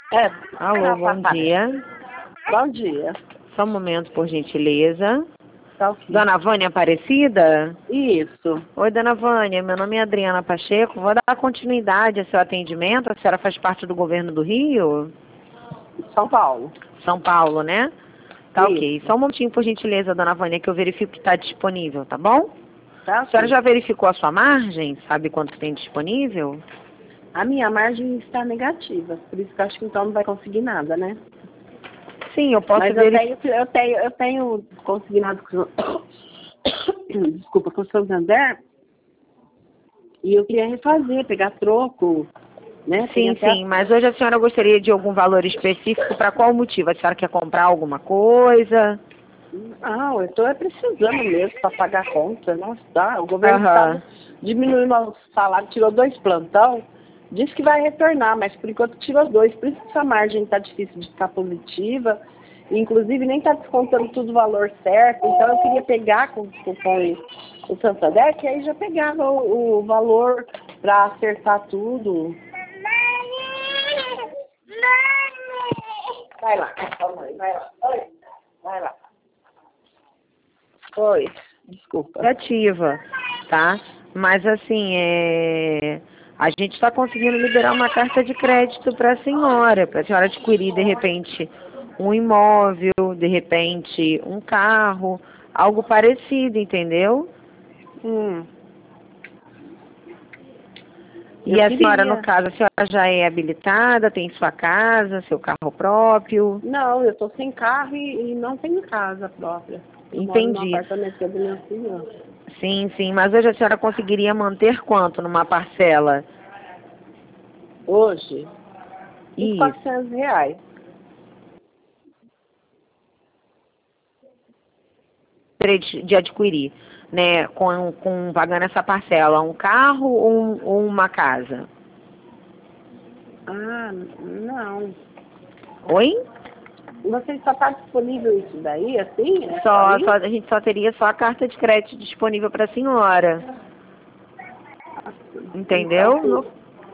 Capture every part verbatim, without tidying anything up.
É, Alô, bom dia. bom dia. Só um momento, por gentileza. Tá ok. Dona Vânia Aparecida? Isso. Oi, Dona Vânia, meu nome é Adriana Pacheco. Vou dar continuidade ao seu atendimento. A senhora faz parte do governo do Rio? São Paulo. São Paulo, né? Tá ok. Isso. Só um momentinho, por gentileza, Dona Vânia, que eu verifico que está disponível, tá bom? Tá A senhora ok. já verificou a sua margem? Sabe quanto tem disponível? A minha margem está negativa, por isso que eu acho que então não vai conseguir nada, né? Sim, eu posso Mas eu verificar. tenho, eu tenho, eu tenho consignado com desculpa, com o Santander, e eu queria refazer, pegar troco, né? Tem Sim, até sim, mas hoje a senhora gostaria de algum valor específico para qual motivo? A senhora quer comprar alguma coisa? Não, eu estou precisando mesmo para pagar a conta. Nossa, tá. O governo do Aham. estado diminuiu o salário, tirou dois plantão, disse que vai retornar, mas por enquanto tirou dois. Por isso que essa margem está difícil de ficar positiva. Inclusive nem está descontando tudo o valor certo. Então eu queria pegar com, com, com o Santander, que aí já pegava o, o valor para acertar tudo. Vai lá, vai lá. Oi, vai lá. Oi, desculpa. Ativa, tá? Mas assim, é... a gente está conseguindo liberar uma carta de crédito para a senhora, para a senhora adquirir de repente um imóvel, de repente um carro, algo parecido, entendeu? Hum, eu E a senhora, no queria. caso, a senhora já é habilitada, tem sua casa, seu carro próprio? Não, eu tô sem carro e, e não tenho casa própria. Eu moro num Entendi. apartamento que é do meu filho. Sim, sim, mas hoje a senhora conseguiria manter quanto numa parcela? Hoje, uns Isso. quatrocentos reais. De de adquirir, né, com, com pagando essa parcela, um carro ou, um- ou uma casa? Ah, não. Oi? Você só tá disponível isso daí, assim? É só Só, só, isso? a gente só teria só a carta de crédito disponível para a senhora, Então, entendeu? No- se-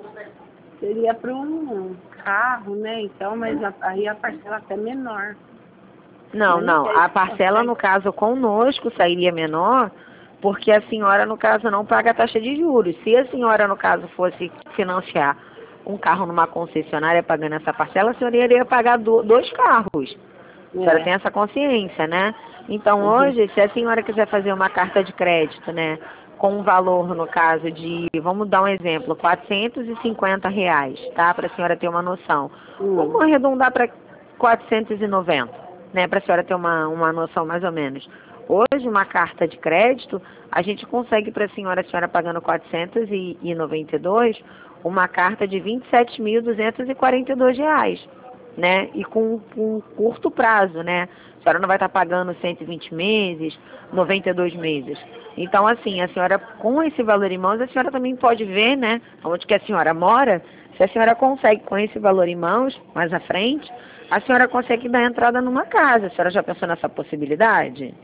seria para um carro, né? Então, mas a- aí a parcela até menor. não, Mas não não, sei a se parcela no consegue. caso conosco sairia menor, porque a senhora no caso não paga a taxa de juros. Se a senhora no caso fosse financiar um carro numa concessionária pagando essa parcela, a senhora iria pagar do- dois carros. A senhora É. tem essa consciência, né? Então Uhum. hoje, se a senhora quiser fazer uma carta de crédito, né, com um valor, no caso de, vamos dar um exemplo, quatrocentos e cinquenta reais, tá? Para a senhora ter uma noção. Hum. Vamos arredondar para quatrocentos e noventa, né? Para a senhora ter uma, uma noção mais ou menos. Hoje, uma carta de crédito, a gente consegue para a senhora, a senhora pagando quatrocentos e noventa e dois, uma carta de vinte e sete mil duzentos e quarenta e dois reais, né? E com, com curto prazo, né? A senhora não vai estar pagando cento e vinte meses, noventa e dois meses. Então, assim, a senhora, com esse valor em mãos, a senhora também pode ver, né? Onde que a senhora mora, se a senhora consegue, com esse valor em mãos, mais à frente, a senhora consegue dar entrada numa casa. A senhora já pensou nessa possibilidade?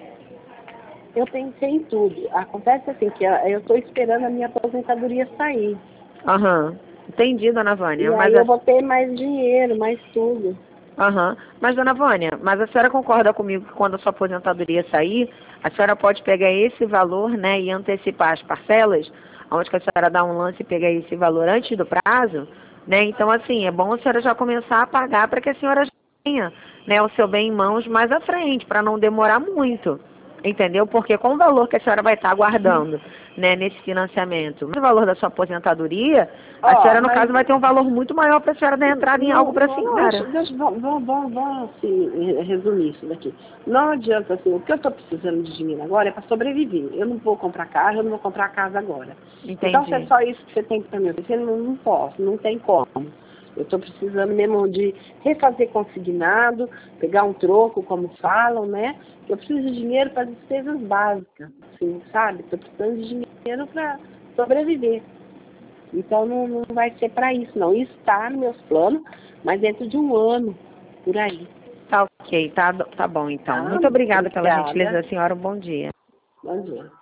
Eu pensei em tudo. Acontece assim, que a- eu estou esperando a minha aposentadoria sair. Aham. Entendi, dona E Vânia. aí Mas eu a, vou ter mais dinheiro, mais tudo. aham. Mas, dona Vânia, mas a senhora concorda comigo que quando a sua aposentadoria sair, a senhora pode pegar esse valor, né, e antecipar as parcelas, onde que a senhora dá um lance e pegar esse valor antes do prazo, né? Então, assim, é bom a senhora já começar a pagar para que a senhora já tenha, né, o seu bem em mãos mais à frente, para não demorar muito. Entendeu? Porque com o valor que a senhora vai estar aguardando, né, nesse financiamento, o valor da sua aposentadoria, a Ó, senhora, no mas caso, vai ter um valor muito maior para a senhora dar entrada em algo não, para a não, deixa, senhora. deixa, vamos, vamos, vamos, vamos assim, resumir isso daqui. Não adianta assim, o que eu estou precisando de dinheiro agora é para sobreviver. Eu não vou comprar carro, eu não vou comprar casa agora. Então, se é Entendi. só isso que você tem para me oferecer, não, não posso, não tem como. Eu estou precisando mesmo de refazer consignado, pegar um troco, como falam, né? Eu preciso de dinheiro para despesas básicas, assim, sabe? Estou precisando de dinheiro para sobreviver. Então não, não vai ser para isso, não. Isso está nos meus planos, mas dentro de um ano, por aí. Tá ok, tá, tá bom então. Tá? Muito obrigada pela gentileza Obrigada. da senhora, um bom dia. Bom dia.